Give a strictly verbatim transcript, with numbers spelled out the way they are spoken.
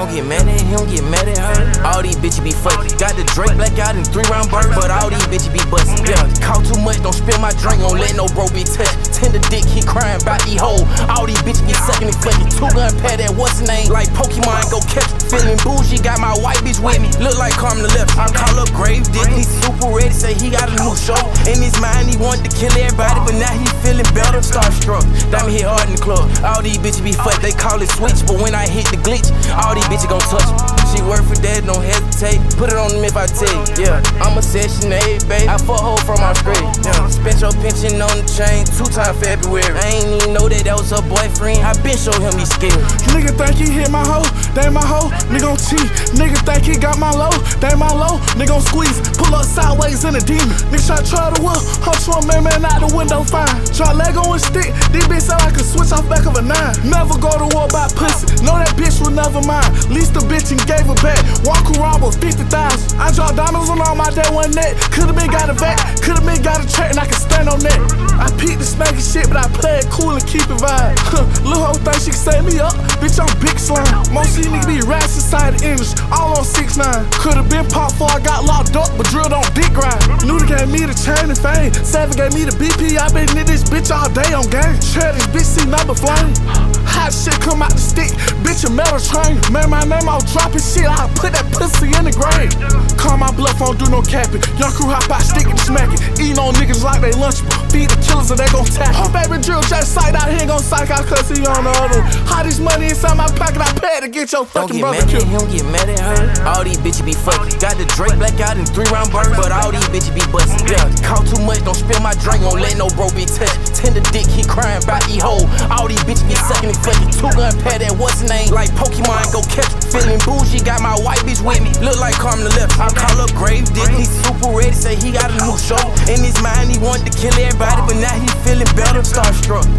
don't get mad at him, get mad at her. All these bitches be fucking. Got the Drake black out in three round burn, but all these bitches be bustin'. Yeah, caught too much, don't spill my drink, don't let no bro be touched. Tender dick, he crying about these hoes. All these bitches be sucking and fucking. Two gun pad that what's the name? Like Pokemon, go catch. Feeling bougie, got my white bitch with me. Look like Carmen the left. I call up Grave Dick, he super ready, say he got a new show. In his mind, he wanted to kill everybody, but now he feeling better. Starstruck, diamond hit hard in the club. All these bitches be fucked, they call it switch, but when I hit the glitch, all these bitches gon' touch me. She work for that, don't hesitate. Put it on them if I tell you. Yeah, I'm a session eight, babe. I fuck hoe from Australia. Yeah, spent your pension on the chain two times February. I ain't even know that that was her boyfriend. I been show him he scared. Nigga think he hit my hoe, they my hoe. Nigga gon' cheat. Nigga think he got my low, they my low. Nigga gon' squeeze, pull up sideways in a demon. Nigga try try to whip, hunch one man man out the window fine. Try Lego and stick, this bitch sound like a switch off back of a nine. Never go to war about pussy, know that bitch was never mine. Least the bitch and gave her back. Walk around with fifty thousand. I draw diamonds on all my day one net. Could've been got a vac, could've been got a track, and I can stand on that. I peep the smacky shit, but I play it cool and keep it vibe. Lil' hoe think she can set me up, bitch I'm big slime. Most of these niggas be rats inside the English, all on six nine. Could've been pop before I got locked up, but drilled on dick grind. Nuda gave me the chain and fame, Seven gave me the B P. I been in this bitch all day on game. Share this bitch, see number flame. Hot shit come out the stick, bitch a metal train. Man, my name out dropping shit, I put that pussy in the grave. Call my bluff, don't do no capping. Young crew hop out, stick and smack it. Eating on niggas like they lunchable. Feed the killers and they gon' tap. Her baby drill just sight out, he ain't gon' psych out cause he on the other. How this money inside my pocket, I pay to get your fucking brother killed. Don't get mad at him, get mad at her. All these bitches be fucking. Got the Drake black out in three round burn, but all these bitches be bustin'. Yeah, caught too much, don't spill my drink, don't let no bro be touched. Tender dick, he crying about these hoes. All these bitches be sucking and fucking. Two gun pad that what's the name? Like Pokemon, go catch. Feeling bougie, got my white bitch with me. Look like Carmen the left. I call up Grave Dick, he super ready, say he got a new show. In his mind, he wanted to kill everybody, but now he feeling better. Starstruck,